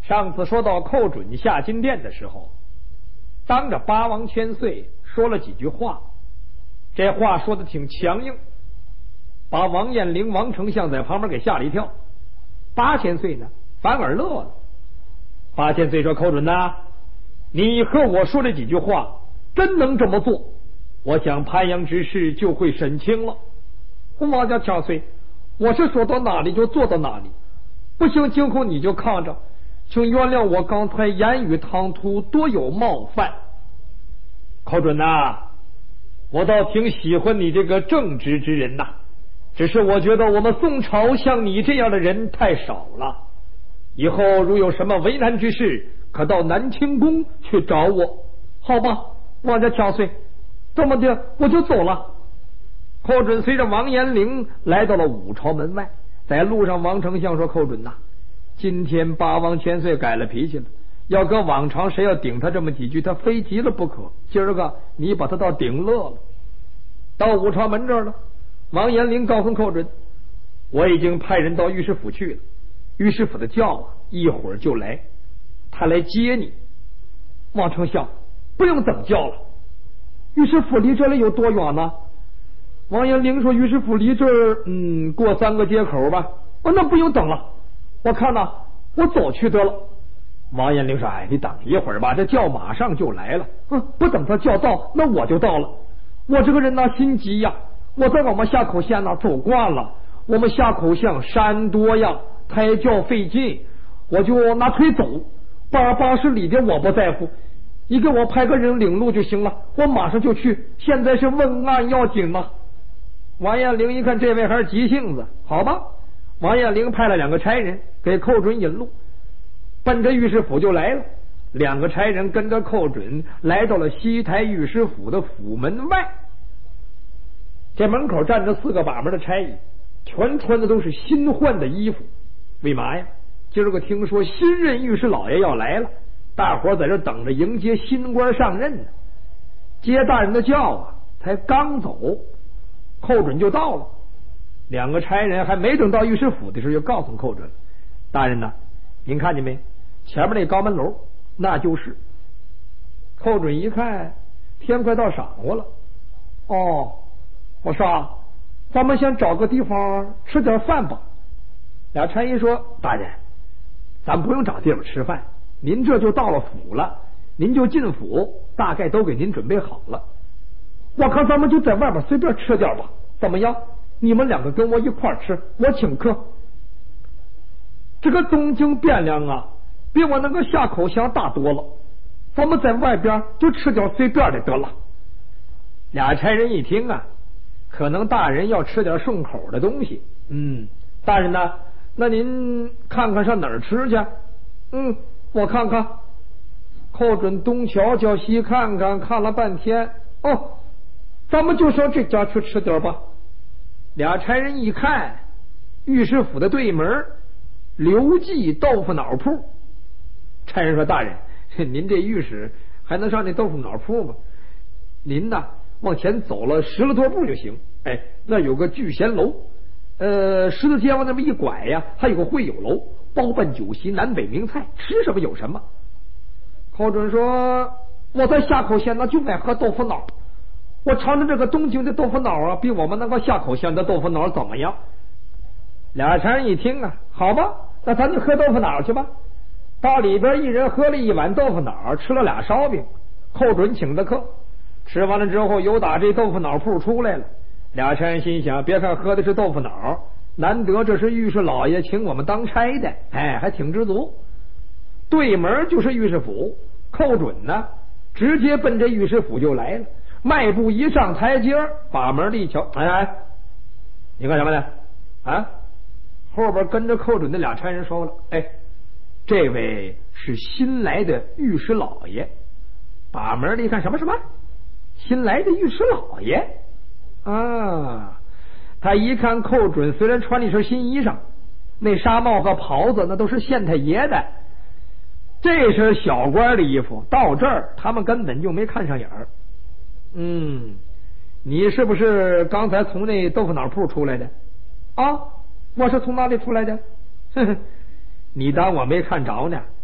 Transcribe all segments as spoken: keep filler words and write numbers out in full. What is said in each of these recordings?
上次说到寇准下金殿的时候，当着八王千岁说了几句话，这话说的挺强硬，把王彦龄王丞相在旁边给吓了一跳。八千岁呢反而乐了。八千岁说：“寇准呐，你和我说这几句话真能这么做，我想潘阳之事就会审清了。”王家千岁，我是说到哪里就做到哪里，不行今后你就看着，请原谅我刚才言语唐突，多有冒犯。寇准呐，我倒挺喜欢你这个正直之人呐，只是我觉得我们宋朝像你这样的人太少了。以后如有什么为难之事，可到南清宫去找我，好吧？王家千岁，这么的我就走了。寇准随着王延龄来到了武朝门外，在路上王丞相说：“寇准呐，今天八王千岁改了脾气了，要搁往常谁要顶他这么几句，他非急了不可。今儿个你把他倒顶乐了。”到武朝门这儿了，王延龄告诉寇准：“我已经派人到御史府去了，御史府的轿啊一会儿就来，他来接你。”王丞相不用等轿了，御史府离这里有多远呢？王延龄说：“御史府离这儿嗯过三个街口吧。”哦，那不用等了，我看呐，我走去得了。王延龄说：“哎，你等一会儿吧，这轿马上就来了。”嗯，不等他轿到，那我就到了。我这个人呢心急呀，我在我们夏口县呢走惯了，我们夏口县山多呀，抬轿费劲，我就拿腿走。八八十里的我不在乎，你给我派个人领路就行了，我马上就去。现在是问案要紧嘛。王彦龄一看这位还是急性子，好吧，王彦龄派了两个差人给寇准引路，奔着御史府就来了。两个差人跟着寇准来到了西台御史府的府门外，这门口站着四个把门的差役，全穿的都是新换的衣服。为嘛呀？今儿个听说新任御史老爷要来了，大伙在这等着迎接新官上任呢。接大人的轿啊才刚走，寇准就到了。两个差人还没等到御史府的时候，就告诉寇准：“大人呐，您看见没？前面那高门楼，那就是。”寇准一看，天快到晌午了。哦，我说啊，咱们先找个地方吃点饭吧。俩差役说：“大人，咱不用找地方吃饭，您这就到了府了，您就进府，大概都给您准备好了。我看咱们就在外面随便吃点吧，怎么样？你们两个跟我一块吃，我请客。这个东京汴梁啊，比我那个夏口乡大多了，咱们在外边就吃点随便的得了。”俩差人一听啊，可能大人要吃点顺口的东西。嗯，大人呢？那您看看上哪儿吃去？嗯，我看看。寇准东瞧瞧西看看，看了半天，哦，咱们就上这家去吃点吧。俩差人一看，御史府的对门刘记豆腐脑铺。差人说：“大人，您这御史还能上那豆腐脑铺吗？您呐往前走了十来多步就行。哎，那有个聚贤楼，呃，十字街往那么一拐呀，还有个会友楼，包办酒席，南北名菜，吃什么有什么。”寇准说：“我在夏口县那就爱喝豆腐脑，我尝尝这个东京的豆腐脑啊，比我们那个夏口县的豆腐脑怎么样？”俩差人一听啊，好吧，那咱就喝豆腐脑去吧。到里边一人喝了一碗豆腐脑，吃了俩烧饼。寇准请的客，吃完了之后又打这豆腐脑铺出来了。俩差人心想，别看喝的是豆腐脑，难得这是御史老爷请我们当差的，哎，还挺知足。对门就是御史府，寇准呢直接奔着御史府就来了。迈步一上台阶，把门一瞧，哎哎，你干什么呢？啊，后边跟着寇准的俩差人说了：“哎，这位是新来的御史老爷。”把门一看，什么什么新来的御史老爷啊！他一看寇准，虽然穿了一身新衣裳，那纱帽和袍子那都是县太爷的，这身小官的衣服到这儿他们根本就没看上眼儿。嗯，你是不是刚才从那豆腐脑铺出来的？啊，我是从哪里出来的？呵呵，你当我没看着呢？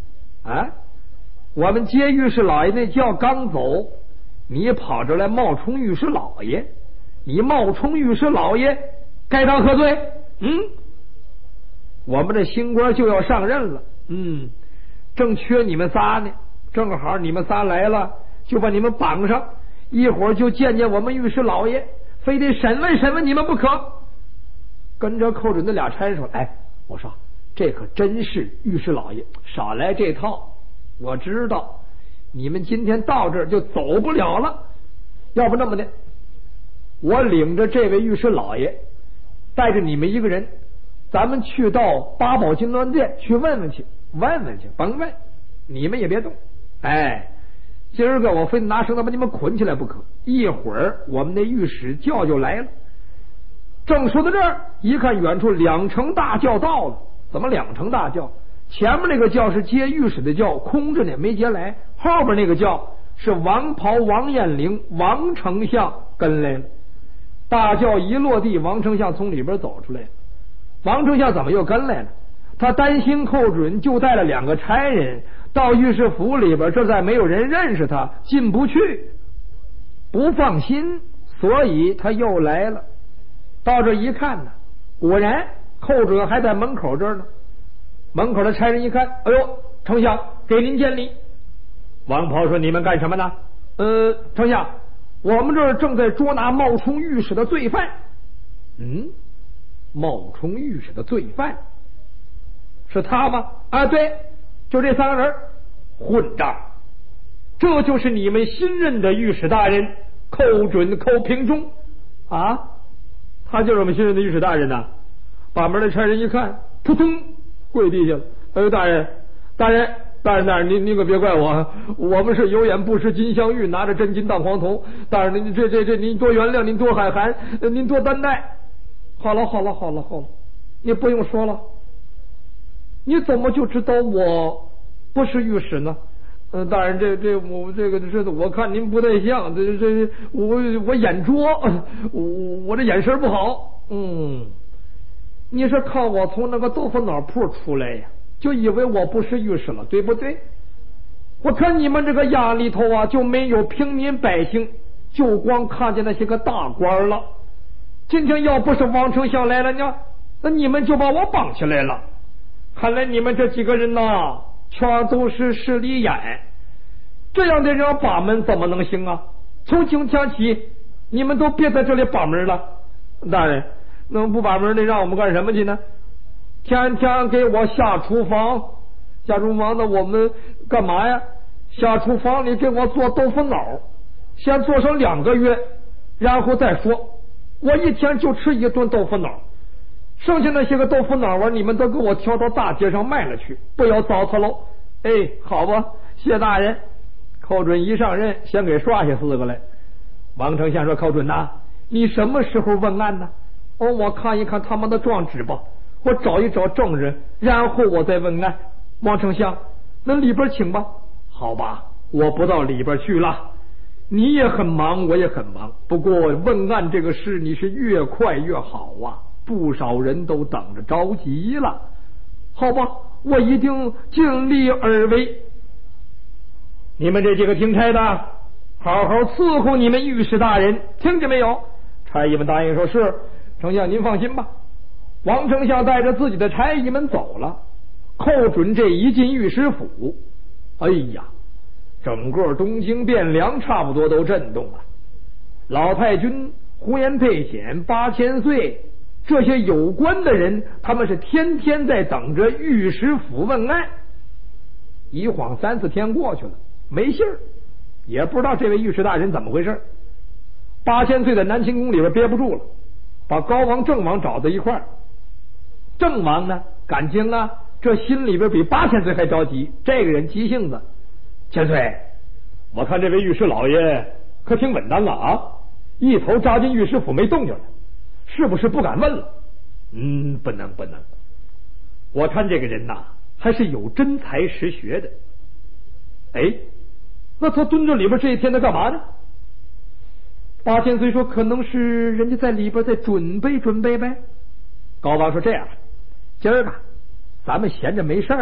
啊，我们接御史老爷那轿刚走，你跑着来冒充御史老爷，你冒充御史老爷，该当何罪？嗯，我们这新官就要上任了，嗯，正缺你们仨呢，正好你们仨来了，就把你们绑上，一会儿就见见我们御史老爷，非得审问审问你们不可。跟着寇准的俩差说：“哎，我说这可真是御史老爷，少来这套。我知道你们今天到这儿就走不了了，要不那么的，我领着这位御史老爷，带着你们一个人，咱们去到八宝金銮殿去问问去，问问去，甭问，你们也别动。哎，今儿个我非得拿绳子把你们捆起来不可。一会儿我们那御史轿就来了。”正说到这儿，一看远处两乘大轿到了。怎么两乘大轿？前面那个轿是接御史的轿，空着呢，没接来。后边那个轿是王袍王彦龄王丞相跟来了。大轿一落地，王丞相从里边走出来。王丞相怎么又跟来了？他担心寇准就带了两个差人到御史府里边，这再没有人认识他，进不去，不放心，所以他又来了。到这一看呢，果然寇准还在门口这儿呢。门口的差人一看，哎呦，丞相给您见礼。王袍说：“你们干什么呢？”呃，丞相，我们这儿正在捉拿冒充御史的罪犯。嗯，冒充御史的罪犯是他吗？啊，对，就这三个人。混账！这就是你们新任的御史大人寇准寇平中啊！他就是我们新任的御史大人呐、啊！把门的差人一看，扑通跪地下了。哎呦，大人，大人，大人，大人，您您可别怪我，我们是有眼不识金镶玉，拿着真金当黄铜。大人，您这这这，您多原谅，您多海涵，您多担待。好了，好了，好了，好了，你不用说了。你怎么就知道我不是御史呢？嗯，大人，这这我这个这我看您不太像，这这我我眼拙，我我这眼神不好。嗯，你是看我从那个豆腐脑铺出来呀，就以为我不是御史了，对不对？我看你们这个衙里头啊，就没有平民百姓，就光看见那些个大官了。今天要不是王丞相来了呢，那你们就把我绑起来了。看来你们这几个人呐，全都是势利眼，这样的人把门怎么能行啊？从今天起，你们都别在这里把门了。大人，那不把门，得让我们干什么去呢？天天给我下厨房，下厨房的我们干嘛呀？下厨房里给我做豆腐脑，先做上两个月，然后再说。我一天就吃一顿豆腐脑。剩下那些个豆腐脑啊，你们都给我挑到大街上卖了去，不要糟蹋喽。哎，好吧，谢大人。寇准一上任，先给刷下四个来。王丞相说：“寇准呐，你什么时候问案呢？哦，我看一看他们的状纸吧，我找一找证人，然后我再问案。王丞相，那里边请吧。好吧，我不到里边去了。你也很忙，我也很忙。不过问案这个事，你是越快越好啊。不少人都等着着急了。好吧，我一定尽力而为。你们这几个听差的，好好伺候你们御史大人，听见没有？”差役们答应说：“是，丞相您放心吧。”王丞相带着自己的差役们走了。寇准这一进御史府，哎呀，整个东京汴梁差不多都震动了。老太君、呼延佩显、八千岁这些有关的人，他们是天天在等着御史府问案。一晃三四天过去了，没信儿，也不知道这位御史大人怎么回事。八千岁在南清宫里边憋不住了，把高王郑王找在一块儿。郑王呢，感情啊，这心里边比八千岁还着急。这个人急性子，千岁，我看这位御史老爷可挺稳当了啊，一头扎进御史府没动静了，是不是不敢问了？嗯，不能不能，我看这个人呐，还是有真才实学的。哎，那他蹲着里边这一天在干嘛呢？八千岁说：“可能是人家在里边在准备准备呗。”高王说：“这样，今儿个咱们闲着没事儿嘛，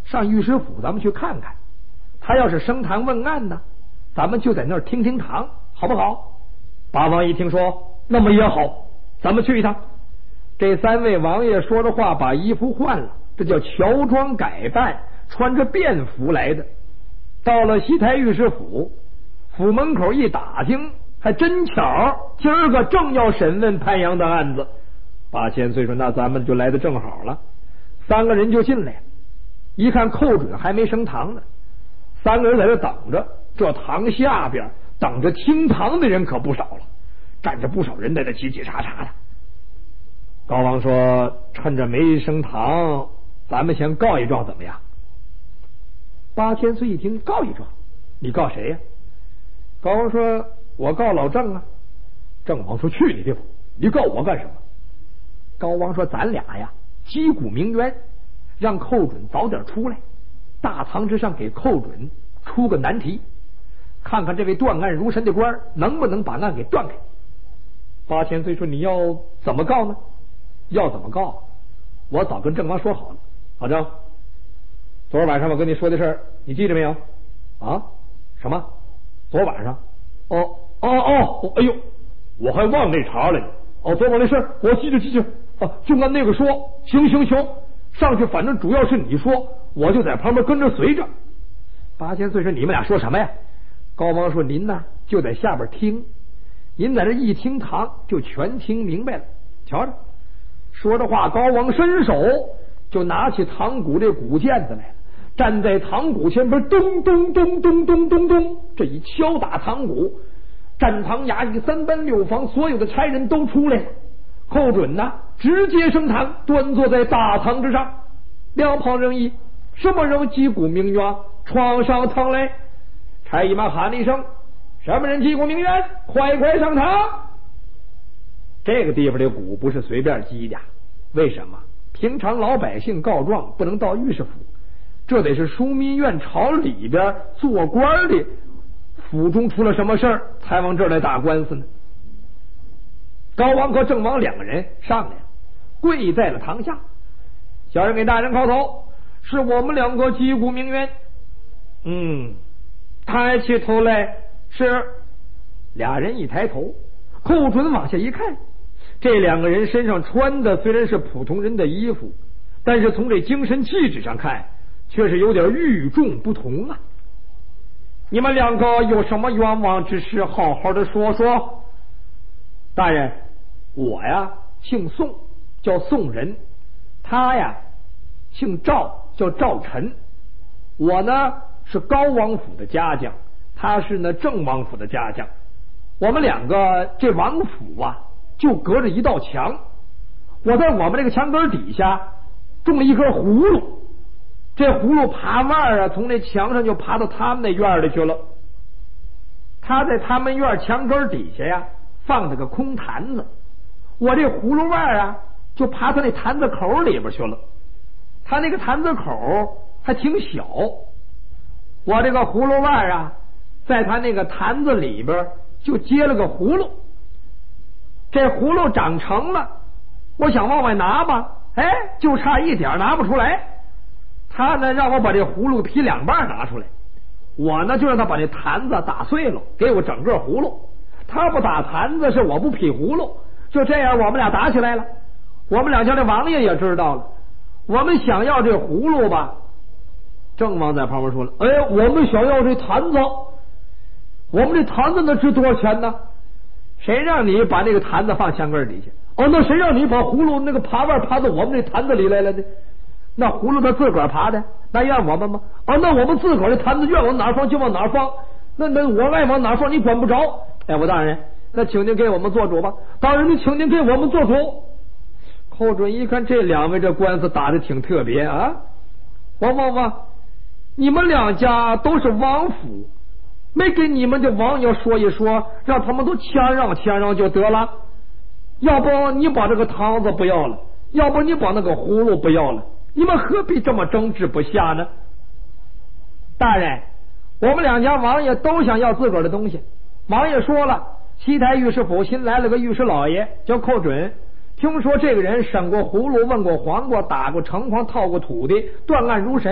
上御史府咱们去看看，他要是升堂问案呢，咱们就在那儿听听堂，好不好？八王一听说，那么也好，咱们去一趟。这三位王爷说着话，把衣服换了，这叫乔装改扮，穿着便服来的。到了西台御史府，府门口一打听，还真巧，今儿个正要审问潘阳的案子。八千岁说：“那咱们就来的正好了。”三个人就进来，一看寇准还没升堂呢，三个人在这等着。这堂下边等着听堂的人可不少了，站着不少人在这叽叽喳喳的。高王说：“趁着没升堂，咱们先告一状怎么样？”八千岁一听告一状，你告谁呀？高王说：“我告老郑啊。”郑王说：“去你的吧，你告我干什么？”高王说：“咱俩呀，击鼓鸣冤，让寇准早点出来，大堂之上给寇准出个难题，看看这位断案如神的官能不能把案给断开。”八千岁说：“你要怎么告呢？”要怎么告？我早跟郑王说好了。老郑，昨儿晚上我跟你说的事儿，你记着没有？啊？什么？昨晚上？哦哦哦！哎呦，我还忘那茬了呢。哦，昨晚那事儿我记着记着啊，就按那个说。行行行，上去反正主要是你说，我就在旁边跟着随着。八千岁说：“你们俩说什么呀？”高王说：“您呢就在下边听，您在这一听堂就全听明白了。瞧着。”说着话，高王伸手就拿起堂鼓这鼓毽子来了，站在堂鼓前边，咚咚咚咚咚咚咚，这一敲打堂鼓，站堂衙役三班六房所有的差人都出来了。寇准呢，直接升堂，端坐在大堂之上。两旁人议，什么人击鼓鸣冤，闯上堂来？差役们喊了一声：“什么人击鼓鸣冤？快快上堂！”这个地方的鼓不是随便击的，为什么？平常老百姓告状不能到御史府，这得是枢密院朝里边做官的，府中出了什么事儿才往这儿来打官司呢？高王和郑王两个人上来了，跪在了堂下。小人给大人叩头，是我们两个击鼓鸣冤。嗯，抬起头来，是。俩人一抬头，寇准往下一看，这两个人身上穿的虽然是普通人的衣服，但是从这精神气质上看，却是有点与众不同啊。你们两个有什么冤枉之事，好好的说说。大人，我呀姓宋，叫宋仁；他呀姓赵，叫赵晨。我呢是高王府的家将，他是呢郑王府的家将。我们两个这王府啊，就隔着一道墙。我在我们这个墙根底下种了一根葫芦，这葫芦爬腕啊，从那墙上就爬到他们那院里去了。他在他们院墙根底下呀，放着个空坛子，我这葫芦腕啊，就爬到那坛子口里边去了。他那个坛子口还挺小，我这个葫芦腕啊，在他那个坛子里边就接了个葫芦。这葫芦长成了，我想往外拿吧，哎，就差一点拿不出来。他呢让我把这葫芦劈两半拿出来，我呢就让他把这坛子打碎了，给我整个葫芦。他不打坛子，是我不劈葫芦。就这样我们俩打起来了。我们两家这王爷也知道了，我们想要这葫芦吧。郑王在旁边说了：“哎，我们想要这坛子，我们这坛子能值多少钱呢？谁让你把那个坛子放墙根底下？哦，那谁让你把葫芦那个爬腕爬到我们这坛子里来了呢？那葫芦他自个儿爬的，那怨我们吗？哦，那我们自个儿的坛子愿往哪放就往哪放，那那我爱往哪放你管不着。哎，我大人，那请您给我们做主吧。大人，你请您给我们做主。”寇准一看这两位这官司打得挺特别啊，王王王，你们两家都是王府，没给你们的王爷说一说，让他们都谦让谦让就得了。要不你把这个堂子不要了，要不你把那个葫芦不要了，你们何必这么争执不下呢？大人，我们两家王爷都想要自个儿的东西。王爷说了，西台御史府新来了个御史老爷叫寇准，听说这个人审过葫芦，问过黄瓜，打过城隍，套过土的，断案如神。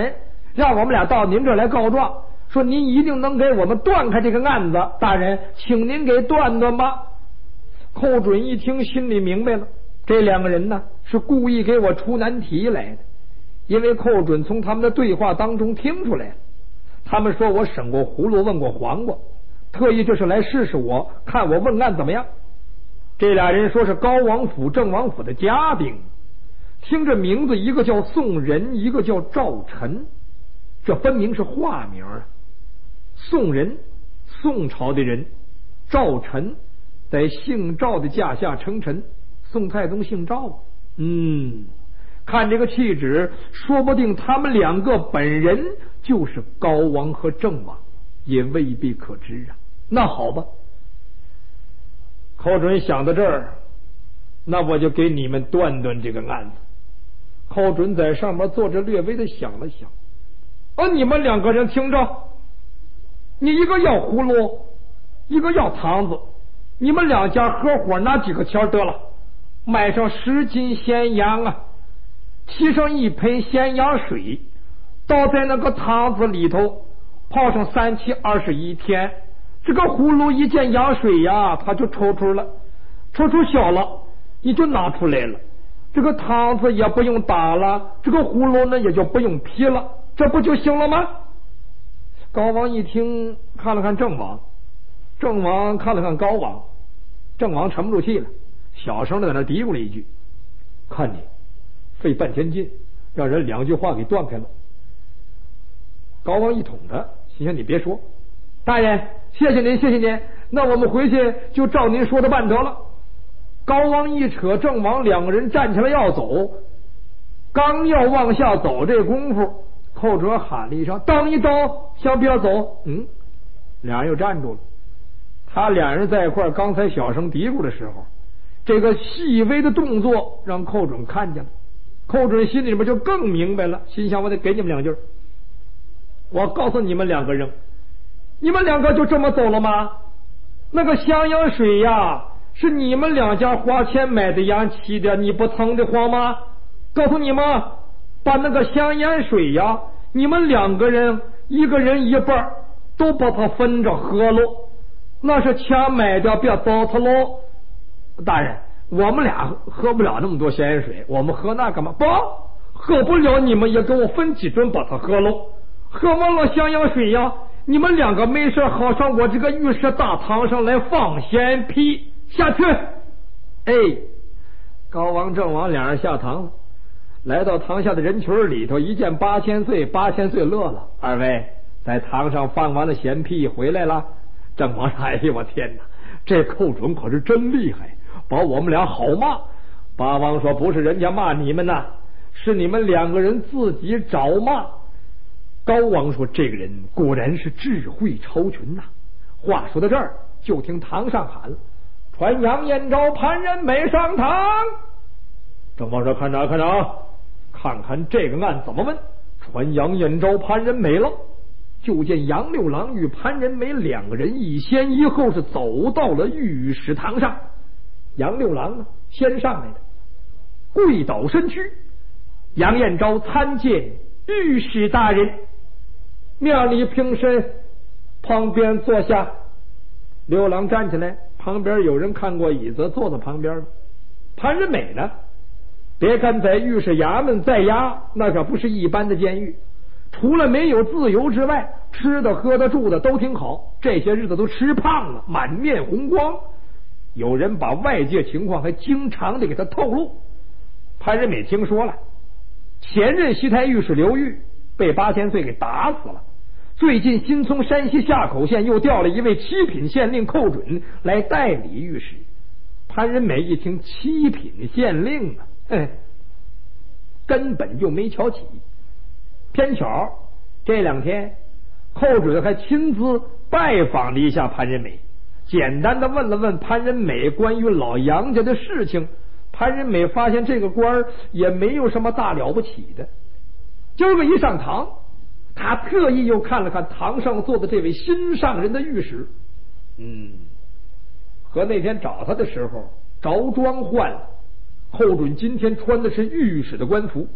让我们俩到您这儿来告状，说您一定能给我们断开这个案子。大人，请您给断断吧。寇准一听，心里明白了，这两个人呢是故意给我出难题来的。因为寇准从他们的对话当中听出来了，他们说我审过葫芦，问过黄瓜，特意这是来试试我，看我问案怎么样。这俩人说是高王府、郑王府的家丁，听这名字，一个叫宋仁，一个叫赵臣，这分明是化名啊。宋仁，宋朝的人；赵臣，在姓赵的驾下称臣。宋太宗姓赵，嗯，看这个气质，说不定他们两个本人就是高王和郑王，也未必可知啊。那好吧，寇准想到这儿，那我就给你们断断这个案子。寇准在上面坐着，略微的想了想，啊，你们两个人听着，你一个要葫芦，一个要糖子，你们两家合伙拿几个钱得了，买上十斤咸羊啊，沏上一盆咸羊水，倒在那个汤子里头，泡上三七二十一天，这个葫芦一见羊水呀，它就抽出了，抽出小了，你就拿出来了。这个汤子也不用打了，这个葫芦呢也就不用劈了，这不就行了吗？高王一听，看了看郑王，郑王看了看高王，郑王沉不住气了，小声的在那嘀咕了一句：“看你费半天劲，让人两句话给断开了。”高王一捅他，心想：“你别说，大人，谢谢您，谢谢您，那我们回去就照您说的办得了。”高王一扯郑王，两个人站起来要走，刚要往下走，这功夫寇准喊了一声：“等一等，先别走。”嗯，俩人又站住了。他俩人在一块儿，刚才小声嘀咕的时候，这个细微的动作让寇准看见了。寇准心里边就更明白了，心想：我得给你们两句。我告诉你们两个人，你们两个就这么走了吗？那个襄阳水呀，是你们两家花钱买的羊沏的，你不疼得慌吗？告诉你们，把那个襄阳水呀，你们两个人一个人一半，都把它分着喝喽。那是钱买的，别糟蹋喽。大人，我们俩喝不了那么多咸盐水，我们喝那干嘛？不，喝不了，你们也给我分几吨把它喝喽。喝完了襄阳水呀，你们两个没事好上我这个御史大堂上来放鲜屁下去。哎，高王郑王两人下堂了，来到堂下的人群里头，一见八千岁，八千岁乐了：“二位在堂上放完了咸屁回来了？”郑王说：“哎呀，我天哪，这寇准可是真厉害，把我们俩好骂。”八王说：“不是人家骂你们呐，是你们两个人自己找骂。”高王说：“这个人果然是智慧超群呐。”话说到这儿，就听堂上喊了：“传杨延昭、潘仁美上堂。”郑王说：“看着看着啊，看看这个案怎么问。”传杨延昭、潘仁美了。就见杨六郎与潘仁美两个人一先一后是走到了御史堂上。杨六郎呢，先上来的，跪倒身躯：“杨延昭参见御史大人。”庙里平身，旁边坐下。六郎站起来，旁边有人看过椅子，坐在旁边了。潘仁美呢，别看在御史衙门在押，那可不是一般的监狱，除了没有自由之外，吃的喝的住的都挺好，这些日子都吃胖了，满面红光。有人把外界情况还经常的给他透露。潘仁美听说了，前任西台御史刘裕被八千岁给打死了，最近新从山西夏口县又调了一位七品县令寇准来代理御史。潘仁美一听七品县令啊，哎，根本就没瞧起。偏巧这两天寇准还亲自拜访了一下潘仁美，简单的问了问潘仁美关于老杨家的事情。潘仁美发现这个官儿也没有什么大了不起的。今儿个一上堂，他特意又看了看堂上坐的这位新上任的御史，嗯，和那天找他的时候着装换了。寇准今天穿的是御史的官服，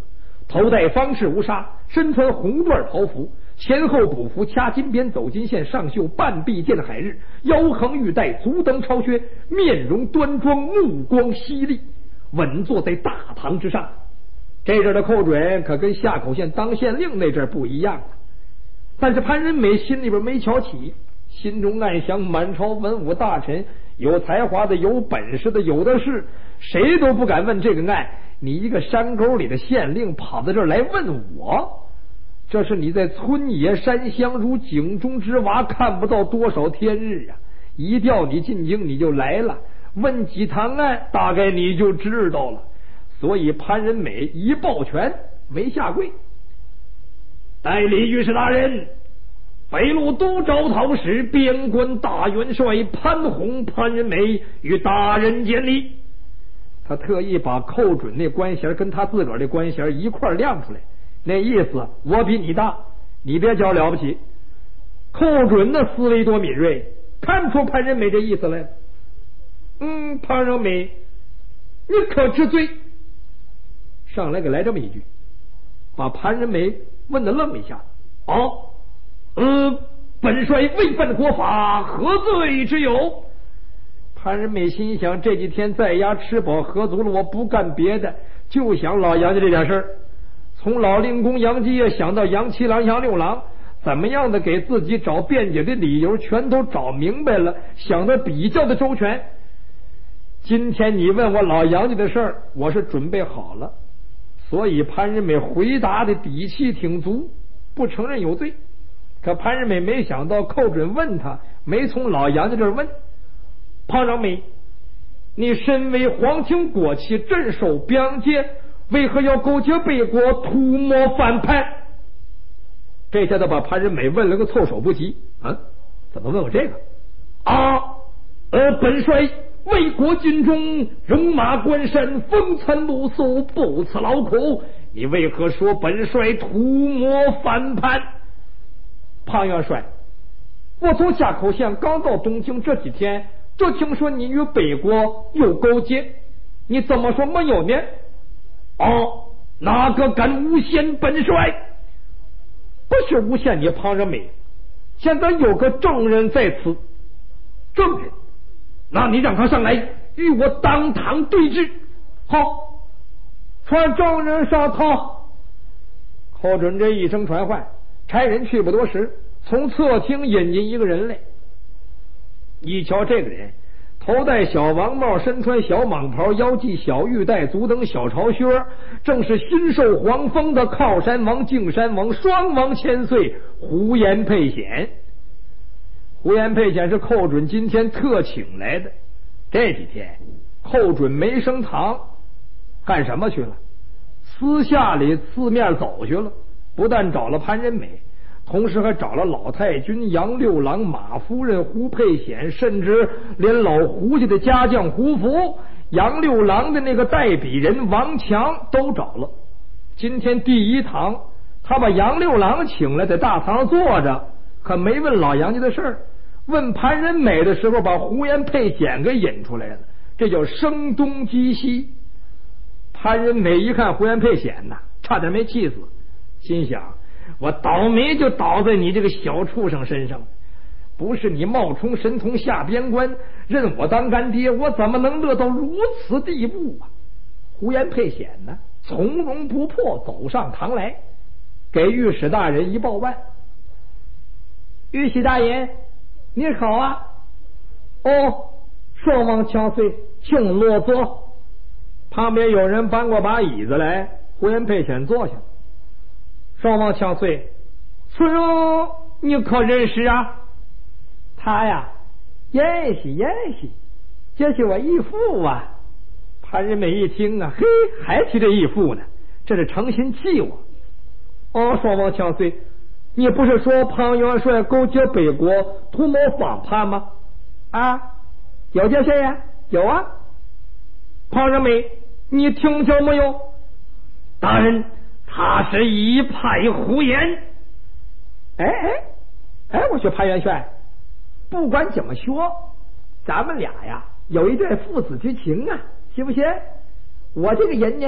头戴方式乌纱，身穿红缎袍服，前后补服掐金边走金线，上绣半壁见海日，腰横玉带，足蹬超靴，面容端庄，目光犀利，稳坐在大堂之上。这阵的寇准可跟夏口县当县令那阵不一样了。但是潘仁美心里边没瞧起，心中暗想，满朝文武大臣有才华的有本事的有的是，谁都不敢问这个案，你一个山沟里的县令跑到这儿来问我，这是你在村野山乡如井中之蛙，看不到多少天日啊！一调你进京你就来了，问几堂案大概你就知道了。所以潘仁美一抱拳没下跪，代理御史大人，北路都招讨使边关大元帅潘洪潘仁美与大人见礼。他特意把寇准那官衔跟他自个儿的官衔一块亮出来，那意思我比你大，你别叫了不起。寇准的思维多敏锐，看出潘仁美这意思来了。嗯，潘仁美，你可知罪？上来给来这么一句，把潘仁美问得愣一下。哦，呃，本帅违犯国法，何罪之有？潘仁美心想，这几天在家吃饱喝足了，我不干别的，就想老杨家这点事儿。从老令公杨继业想到杨七郎杨六郎，怎么样的给自己找辩解的理由全都找明白了，想得比较的周全。今天你问我老杨家的事儿，我是准备好了，所以潘仁美回答的底气挺足，不承认有罪。可潘仁美没想到寇准问他，没从老杨家这儿问。潘仁美，你身为皇亲国戚，镇守边界，为何要勾结北国，图谋反叛？这下子把潘仁美问了个措手不及啊！怎么问我这个啊？呃，本帅为国尽忠，戎马关山，风餐露宿，不辞劳苦，你为何说本帅图谋反叛？潘元帅，我从夏口县刚到东京这几天，就听说你与北国有勾结，你怎么说没有呢？哦，哪个敢诬陷本帅？不是诬陷你庞仁美，现在有个证人在此。证人？那你让他上来与我当堂对质。好，传证人上堂。寇准这一声传唤，差人去不多时，从侧厅引进一个人来。一瞧这个人，头戴小王帽，身穿小蟒袍，腰系小玉带，足蹬小朝靴，正是新受皇封的靠山王、敬山王双王千岁胡延沛显。胡延沛显是寇准今天特请来的。这几天寇准没升堂，干什么去了？私下里四面走去了，不但找了潘仁美，同时还找了老太君杨六郎、马夫人胡沛显，甚至连老胡家的家将胡福、杨六郎的那个代笔人王强都找了。今天第一堂，他把杨六郎请来，在大堂上坐着，可没问老杨家的事儿。问潘仁美的时候，把胡延沛显给引出来了，这叫声东击西。潘仁美一看胡延沛显呐，差点没气死，心想：我倒霉就倒在你这个小畜生身上，不是你冒充神童下边关，认我当干爹，我怎么能乐到如此地步啊？胡延沛显呢，从容不迫走上堂来，给御史大人一报办。御史大人，你好啊！哦，双王强岁，请落座。旁边有人搬过把椅子来，胡延沛显坐下。双王强岁，此人你可认识啊？他呀，认识认识，这是我义父啊。潘仁美一听啊，嘿，还提这义父呢，这是诚心气我。哦，双王强岁，你不是说庞元帅勾结北国，图谋反叛吗？啊，有这事呀？有啊。庞仁美，你听见没有？大人，他是一派胡言。哎哎哎，我说潘元帅，不管怎么说，咱们俩呀有一段父子之情啊，行不行？我这个人呢，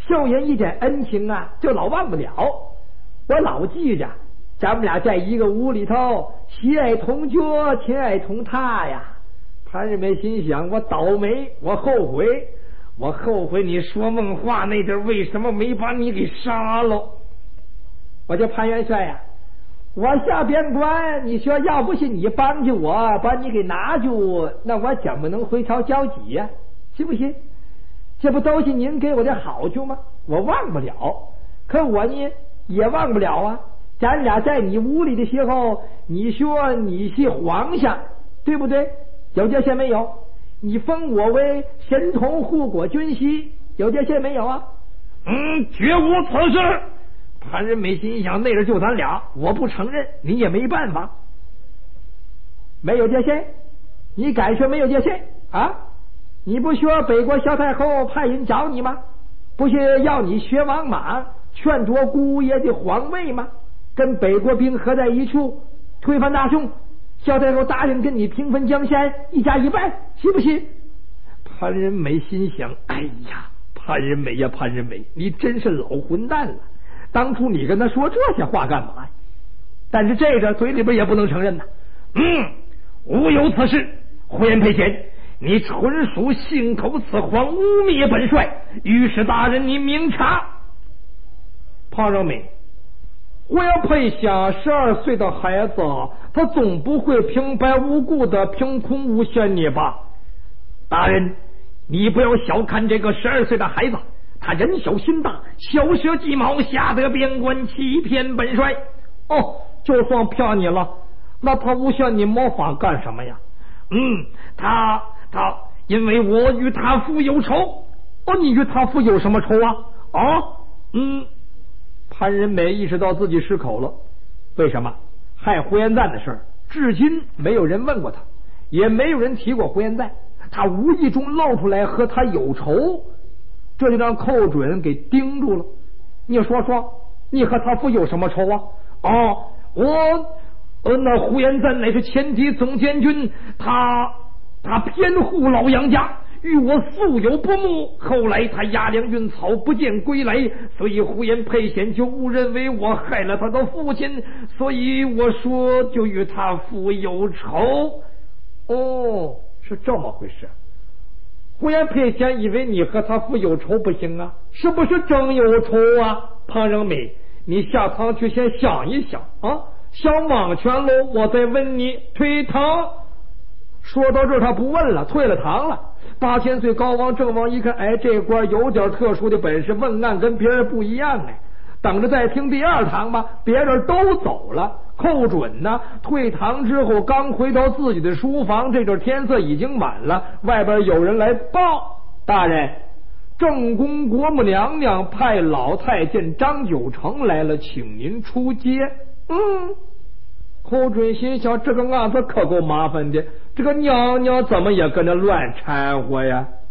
秀人一点恩情啊，就老忘不了。我老记着，咱们俩在一个屋里头，喜爱同桌，情爱同他呀。潘仁美心想：我倒霉，我后悔，我后悔你说梦话那阵为什么没把你给杀了？我叫潘元帅呀、啊，我下边关，你说要不是你帮着我把你给拿住，那我怎么能回朝交己呀、啊？信不信？这不都是您给我的好处吗？我忘不了，可我呢也忘不了啊。咱俩在你屋里的时候，你说你是皇上，对不对？有这些没有？你封我为神童护国军师，有这些没有啊？ 嗯，绝无此事。潘仁美心想，那人就咱俩，我不承认，你也没办法。 没有这些？你敢说没有这些啊？你不说北国萧太后派人找你吗？不是要你学王莽，劝夺姑爷的皇位吗？跟北国兵合在一处，推翻大宋，萧太后答应跟你平分江山，一家一半，是不是？ 潘仁美心想：哎呀，潘仁美呀，潘仁美，你真是老混蛋了！当初你跟他说这些话干嘛呀？但是这个嘴里边也不能承认呐。嗯，无有此事。胡延佩贤，你纯属信口雌黄，污蔑本帅。御史大人，你明察。 庞仁美，胡延佩贤十二岁的孩子，他总不会平白无故的凭空诬陷你吧？ 大人，你不要小看这个十二岁的孩子，他人小心大，小蛇鸡毛，下得边关，欺骗本帅。 哦，就算骗你了，那他诬陷你谋反干什么呀？ 嗯，他他因为我与他父有仇。 哦，你与他父有什么仇啊？啊， 嗯。 潘仁美意识到自己失口了。为什么？害呼延赞的事儿，至今没有人问过他，也没有人提过呼延赞。他无意中露出来和他有仇，这就让寇准给盯住了。你说说，你和他父有什么仇啊？ 哦，我呃，那呼延赞乃是前敌总监军，他他偏护老杨家，与我素有不睦。后来他押粮运草，不见归来，所以呼延佩贤就误认为我害了他的父亲，所以我说就与他父有仇。 哦，是这么回事。呼延佩贤以为你和他父有仇不行啊，是不是真有仇啊？庞仁美，你下堂去先想一想啊，想忘全喽，我再问你。退堂。说到这儿他不问了，退了堂了。八千岁高王郑王一看，哎，这官有点特殊的本事，问案跟别人不一样哎。等着再听第二堂吧，别人都走了。寇准呢，退堂之后刚回到自己的书房，这阵天色已经晚了，外边有人来报：大人，正宫国母娘娘派老太监张九成来了，请您出街。嗯，寇准心想，这个案子可够麻烦的，这个娘娘怎么也跟着乱掺和呀？